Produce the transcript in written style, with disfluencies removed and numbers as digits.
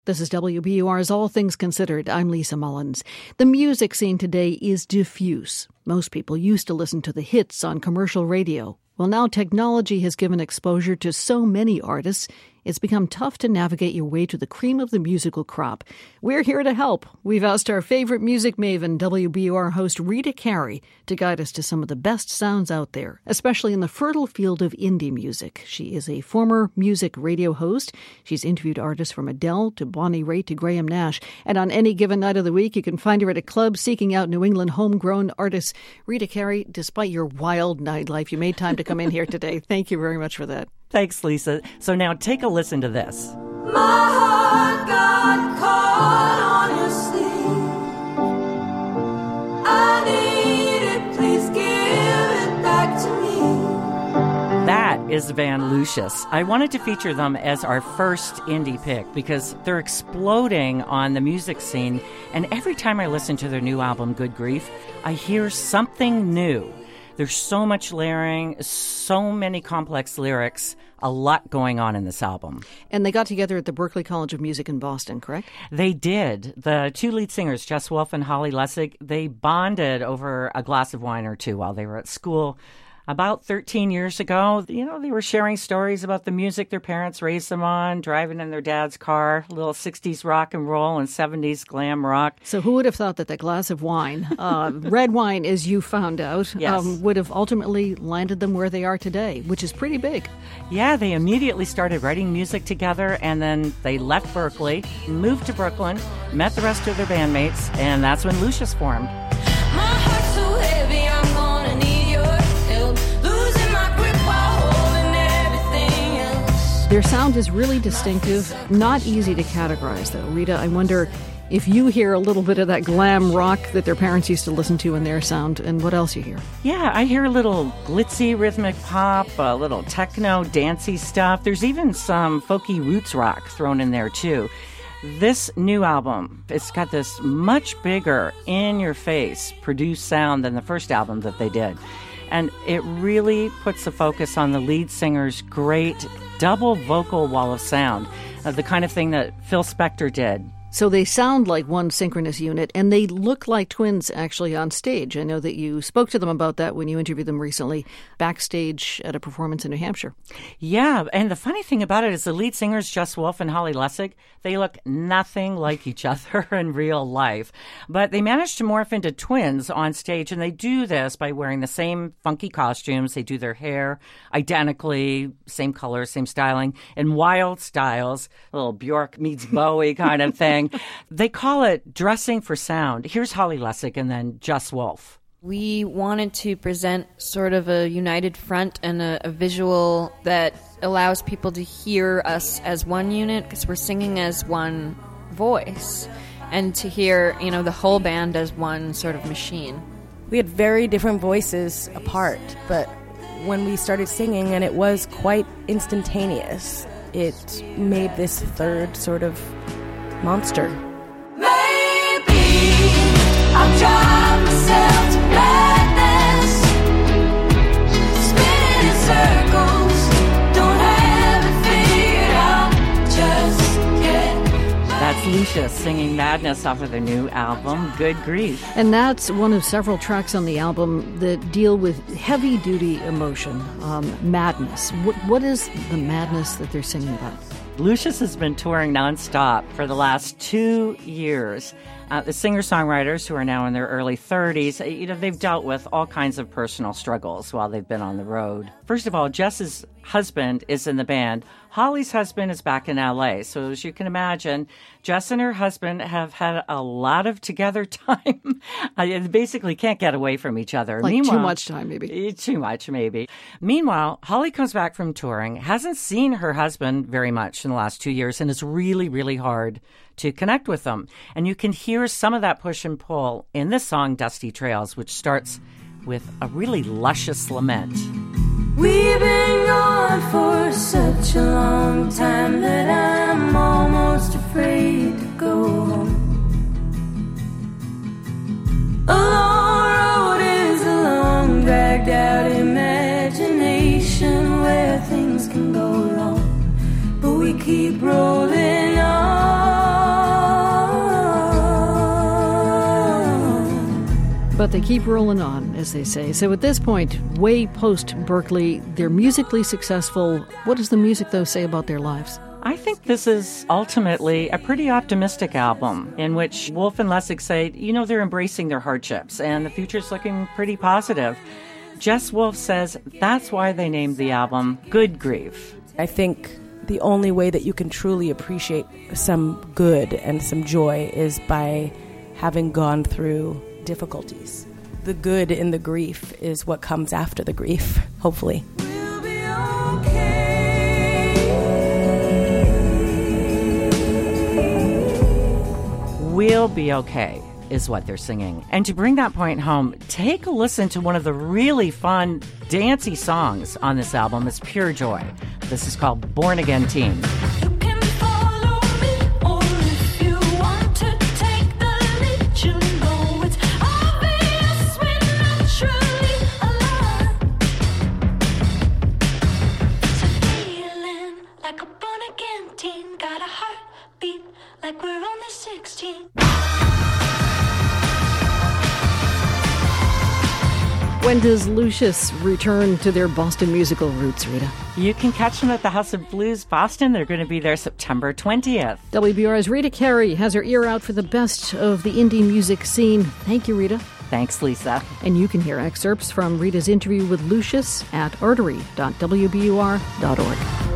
This is WBUR's All Things Considered. I'm Lisa Mullins. The music scene today is diffuse. Most people used to listen to the hits on commercial radio. Well, now technology has given exposure to so many artists, it's become tough to navigate your way to the cream of the musical crop. We're here to help. We've asked our favorite music maven, WBUR host Rita Carey, to guide us to some of the best sounds out there, especially in the fertile field of indie music. She is a former music radio host. She's interviewed artists from Adele to Bonnie Raitt to Graham Nash. And on any given night of the week, you can find her at a club seeking out New England homegrown artists. Rita Carey, despite your wild nightlife, you made time to come in here today. Thank you very much for that. Thanks, Lisa. So now take a listen to this. My heart got caught on your sleeve. I need it, please give it back to me. That is Van Lucius. I wanted to feature them as our first indie pick because they're exploding on the music scene. And every time I listen to their new album, Good Grief, I hear something new. There's so much layering, so many complex lyrics, a lot going on in this album. And they got together at the Berklee College of Music in Boston, correct? They did. The two lead singers, Jess Wolfe and Holly Lessig, they bonded over a glass of wine or two while they were at school. About 13 years ago, they were sharing stories about the music their parents raised them on, driving in their dad's car, a little 60s rock and roll and 70s glam rock. So who would have thought that the glass of wine, red wine, as you found out, yes, would have ultimately landed them where they are today, which is pretty big. Yeah, they immediately started writing music together, and then they left Berklee, moved to Brooklyn, met the rest of their bandmates, and that's when Lucius formed. My heart's so heavy, I'm gonna need your help. Losing my grip while holding everything else. Their sound is really distinctive, not easy to categorize, though. Rita, I wonder if you hear a little bit of that glam rock that their parents used to listen to in their sound, and what else you hear? Yeah, I hear a little glitzy rhythmic pop, a little techno, dancey stuff. There's even some folky roots rock thrown in there, too. This new album, it's got this much bigger, in-your-face, produced sound than the first album that they did. And it really puts the focus on the lead singer's great double vocal wall of sound, the kind of thing that Phil Spector did. So they sound like one synchronous unit, and they look like twins actually on stage. I know that you spoke to them about that when you interviewed them recently backstage at a performance in New Hampshire. Yeah, and the funny thing about it is the lead singers, Jess Wolfe and Holly Lessig, they look nothing like each other in real life. But they managed to morph into twins on stage, and they do this by wearing the same funky costumes. They do their hair identically, same color, same styling, in wild styles, a little Bjork meets Bowie kind of thing. They call it dressing for sound. Here's Holly Lessig and then Jess Wolfe. We wanted to present sort of a united front and a visual that allows people to hear us as one unit because we're singing as one voice, and to hear, the whole band as one sort of machine. We had very different voices apart, but when we started singing, and it was quite instantaneous, it made this third sort of monster. Maybe I'll drive myself to madness, spinning in circles, don't have it figured out just yet. That's Lucius singing Madness off of their new album, Good Grief. And that's one of several tracks on the album that deal with heavy-duty emotion, madness. What is the madness that they're singing about? Lucius has been touring nonstop for the last 2 years. The singer-songwriters, who are now in their early 30s, they've dealt with all kinds of personal struggles while they've been on the road. First of all, Jess's husband is in the band. Holly's husband is back in L.A., so as you can imagine, Jess and her husband have had a lot of together time. They basically can't get away from each other. Like too much time, maybe. Too much, maybe. Meanwhile, Holly comes back from touring, hasn't seen her husband very much in the last 2 years, and it's really, really hard to connect with them. And you can hear some of that push and pull in this song, Dusty Trails, which starts with a really luscious lament. We've been gone for such a long time that I'm almost afraid to go home. A long road is a long, dragged out imagination where things can go wrong, but we keep rolling on. But they keep rolling on, as they say. So at this point, way post-Berkeley, they're musically successful. What does the music, though, say about their lives? I think this is ultimately a pretty optimistic album in which Wolf and Lessig say, they're embracing their hardships and the future's looking pretty positive. Jess Wolf says that's why they named the album Good Grief. I think the only way that you can truly appreciate some good and some joy is by having gone through difficulties. The good in the grief is what comes after the grief, hopefully. We'll be okay. We'll be okay is what they're singing. And to bring that point home, take a listen to one of the really fun, dancey songs on this album. It's pure joy. This is called Born Again Teen. You can follow me, or if you want to take the lead, you know it's obvious we're naturally alive. So feeling like a born again teen, got a heartbeat like we're only 16. When does Lucius return to their Boston musical roots, Rita? You can catch them at the House of Blues, Boston. They're going to be there September 20th. WBR's Rita Carey has her ear out for the best of the indie music scene. Thank you, Rita. Thanks, Lisa. And you can hear excerpts from Rita's interview with Lucius at artery.wbur.org.